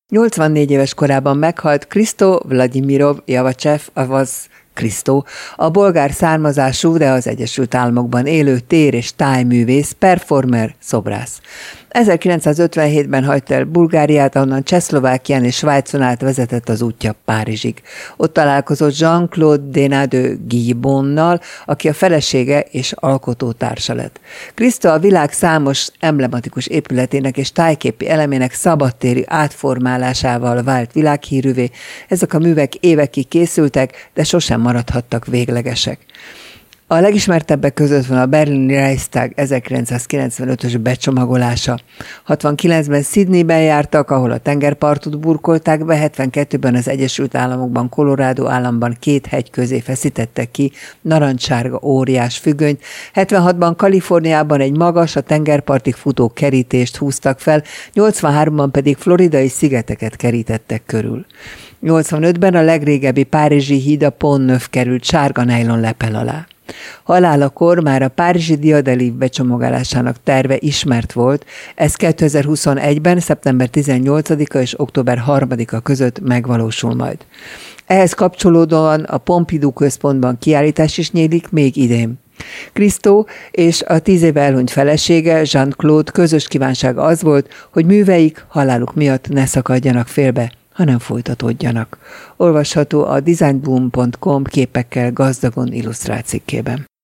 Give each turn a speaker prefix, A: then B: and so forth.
A: 84 éves korában meghalt Krisztó Vlagyimirov Javacsev, azaz Krisztó, a bolgár származású, de az Egyesült Államokban élő tér- és tájművész, performer, szobrász. 1957-ben hagyta el Bulgáriát, ahonnan Csehszlovákián és Svájcon át vezetett az útja Párizsig. Ott találkozott Jean-Claude Denadeux Guibonnal, aki a felesége és alkotótársa lett. Krisztó a világ számos emblematikus épületének és tájképi elemének szabadtéri átformálásával vált világhírűvé. Ezek a művek évekig készültek, de sosem maradhattak véglegesek. A legismertebbek között van a berlini Reichstag 1995-ös becsomagolása. 69-ben Sydneyben jártak, ahol a tengerpartot burkolták be, 72-ben az Egyesült Államokban, Colorado államban 2 hegy közé feszítettek ki narancssárga óriás függönyt, 76-ban Kaliforniában egy magas, a tengerpartig futó kerítést húztak fel, 83-ban pedig floridai szigeteket kerítettek körül. 85-ben a legrégebbi párizsi híd a Pont Neuf került sárga nejlon lepel alá. Halálakor már a párizsi diadalív becsomagolásának terve ismert volt, ez 2021-ben, szeptember 18-a és október 3-a között megvalósul majd. Ehhez kapcsolódóan a Pompidou központban kiállítás is nyílik még idén. Krisztó és a 10 éve elhunyt felesége, Jean-Claude közös kívánsága az volt, hogy műveik haláluk miatt ne szakadjanak félbe, hanem folytatódjanak. Olvasható a designboom.com képekkel gazdagon illusztrált cikkében.